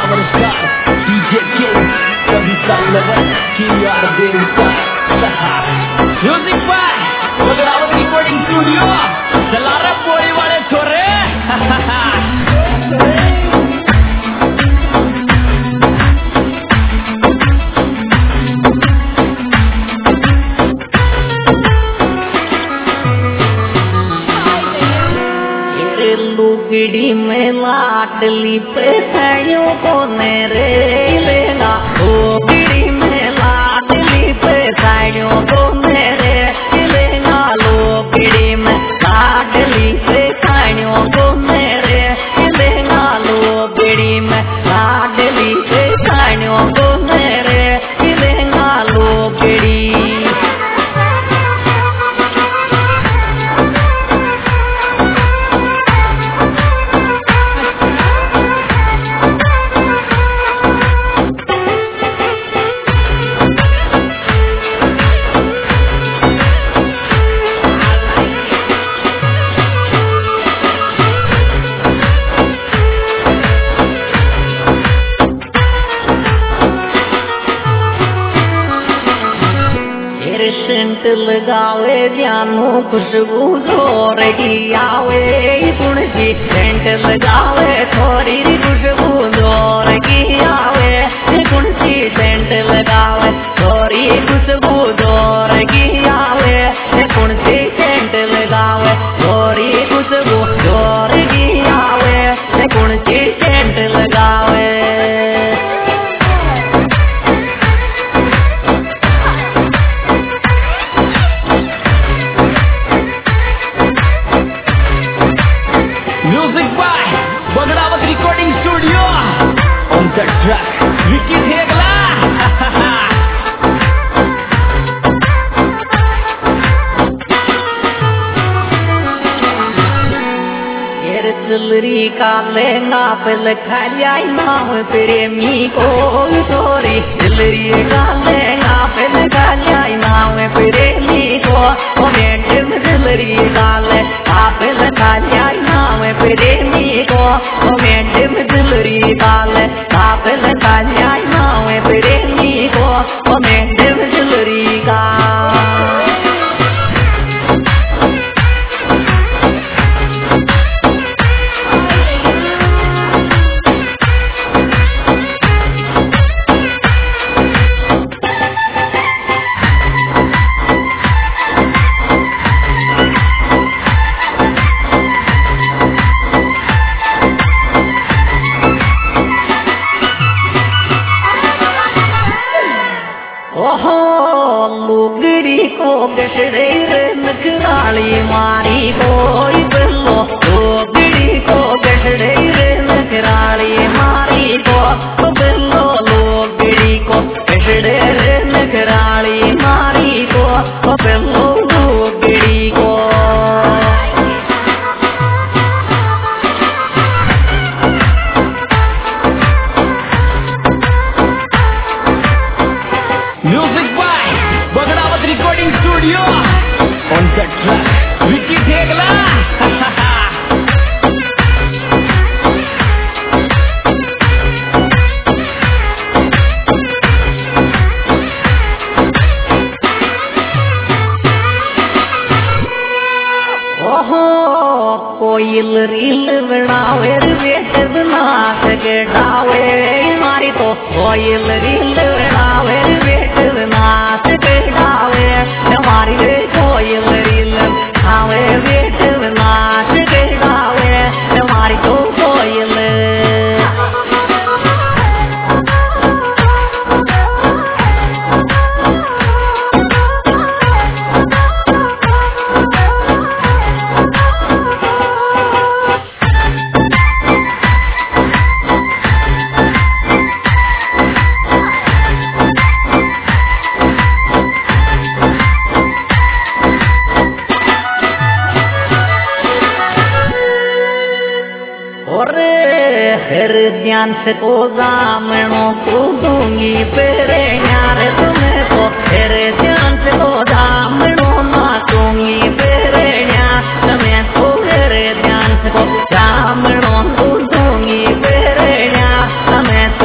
Powerstar, DJ King, Kavita Lover, KR Devta. Music by Bagrawat Recording Studio. Selara pori wale chore. लुगड़ी में लाडली पे साड़ियों को मेरे लेना, लुगड़ी में लाडली पे साड़ियों को मेरे लेना, लुगड़ी में लाडली पे साड़ियों को मेरे लेना, लुगड़ी में लाडली पे साड़ियों को मेरे लेना, लुगड़ी सेंट लगावे जानू खुशबू जोर की आवे तुलसी सेंट लगावे थोड़ी खुशबू जोर की आवे तुलसी सेंट लगावे थोड़ी खुशबू जोर की आवे तुलसी सेंट लगावे थोड़ी खुशबू जोर की आवे तुलसी सेंट लगावे Music by Bagrawat Recording Studio. On the track, Vicky Thegla. चिलरी का लहंगा पे लिखाया नाम प्रेमी को सॉरी चिलरी का लहंगा पे लिखाया नाम प्रेमी को मैडम चिलरी का लहंगा पे लिखाया नाम प्रेमी को मैडम चिलरी का लहंगा पे लिखाया नाम प्रेमी को मैडम चिलरी का लुगड़ी को गठड़े नखराली मारी कोई बल्लो लुगड़ी को गठड़े नखराली मारी को बल्लो लुगड़ी को गठड़े नखराली मारी को बल्लो लुगड़ी को Music by Bagrawat Recording Studio. On the track, Vicky Thegla. कोयल रील बनावे बेट नाच के डावे मारी तो कोयल रील बनावे बेट नाच के डावे हमारी कोयल रील आवे बेट नाच के डावे हमारी तो कोयल ध्यान से तो जामणों को दूंगी तेरे यार तुम्हें तो तेरे ध्यान से तो जामणों ना दूंगी तेरे यार मैं तो तेरे ध्यान से तो जामणों को दूंगी तेरे यार मैं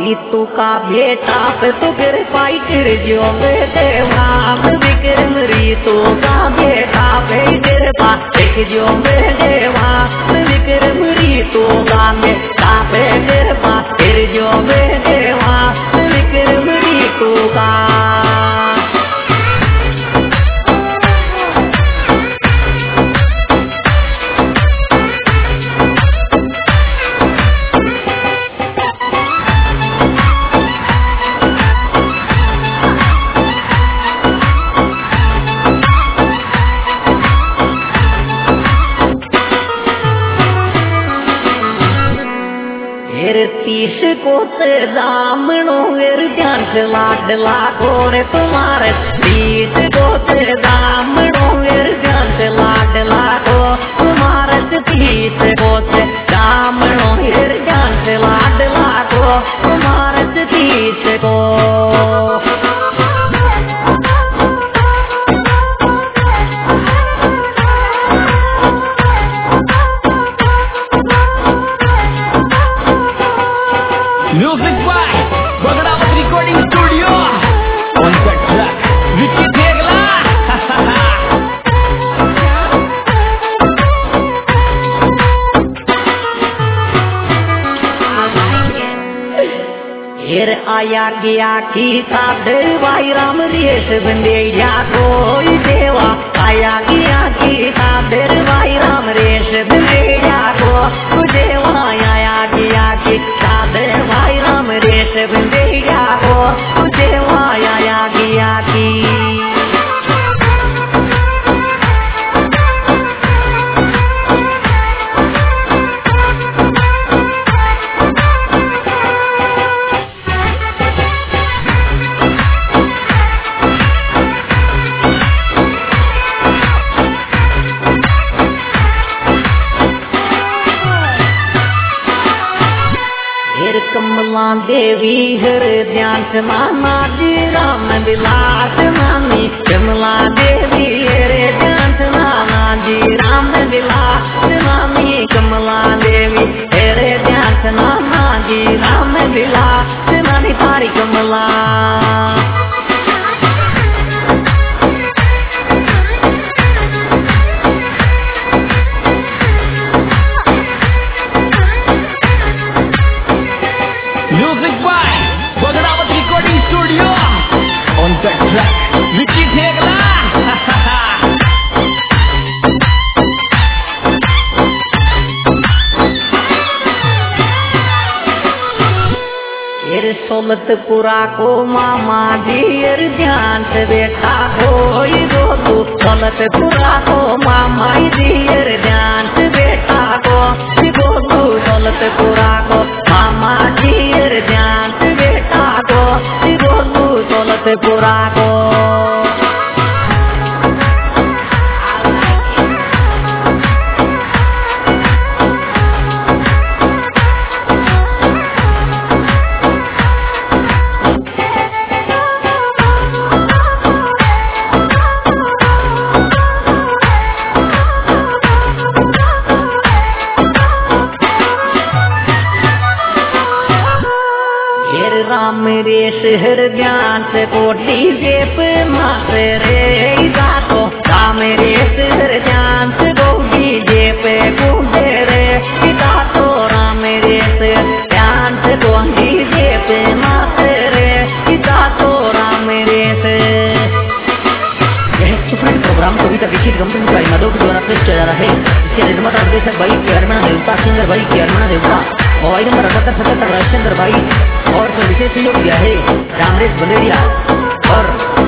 रीतू का बेटा पे तो फिर पाई कर जो देवा विक्रम रीतू का बेटा पे फिर पाई जो देवा विक्रम रीतू का बेटा पे फिर पाई जो देवा विक्रम रीतू का तीस को दामनो ध्यान से लाडला कोरे तुम्हारे 30 को दामनो ध्यान से लाडला को तुम्हारे 30 को दामनो ध्यान से लाडला को तुम्हारे 30 को Music by Bhagrawat Recording Studio. On the track, Vicky Thegla. फिर आया गया की साधर भाई राम रेश बंदे या कोई देवा आया गया की साधर भाई राम रेश बंदे या को देवा आया गया की साधर भाई राम रेश बंदे या को देवा आया गया की कमला देवी हर ध्यान से माना जी राम विलास नामी कमला देवी हर ध्यान से माना जी राम विलास नामी कमला देवी हर ध्यान से माना जी राम विलास नामी तारी कमला Music by Bhagrawat Recording Studio. On the track, Vicky Thegla. सोलतपुरा को मामा जी ध्यान से बैठा कोई दो तू सोलतपुरा को मामा जी ध्यान से बैठा को सोलतपुरा को मामा जी ध्यान से बैठा को सोलतपुरा को राम रे शहर ज्ञान से कोटी जेप मासे रे जातो राम रे शहर ज्ञान से कोटी जेप कूदे रे जातो राम रे शहर ज्ञान से कोटी जेप मासे रे जातो राम रे से प्रोग्राम कविता विशिष्ट कंपनी का मदों के द्वारा पेश किया जा रहा है। इसके निर्माता निर्देशक भाई केरमणा देवता सिंगर भाई केरमणा देवता और आइटम नंबर 77 राजचंद्र भाई और विशेष सहयोग दिया है रामरेश बलेरिया और